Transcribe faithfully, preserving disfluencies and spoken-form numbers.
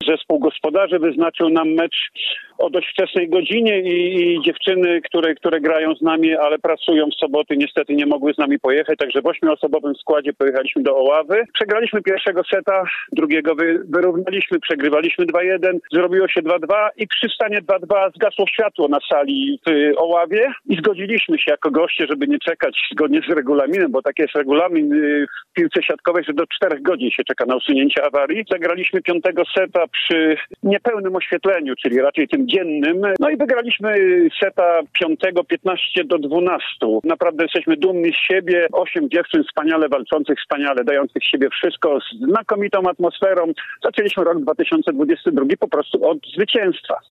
zespół gospodarzy wyznaczył nam mecz o dość wczesnej godzinie i, i dziewczyny, które, które grają z nami, ale pracują w soboty, niestety nie mogły z nami pojechać, także w ośmioosobowym składzie pojechaliśmy do Oławy. Przegraliśmy pierwszego seta, drugiego wy, wyrównaliśmy, przegrywaliśmy dwa jeden, zrobiło się dwa dwa i przy stanie dwa dwa zgasło światło na sali w Oławie i zgodziliśmy się jako goście, żeby nie czekać zgodnie z regulaminem, bo taki jest regulamin w piłce siatkowej, że do czterech godzin się czeka na usunięcie awarii. Zagraliśmy piątego seta przy niepełnym oświetleniu, czyli raczej tym dziennym. No i wygraliśmy seta piątego piętnaście do dwunastu. Naprawdę jesteśmy dumni z siebie. Osiem dziewczyn wspaniale walczących, wspaniale dających z siebie wszystko, z znakomitą atmosferą. Zaczęliśmy rok dwa tysiące dwudziesty drugi po prostu od zwycięstwa.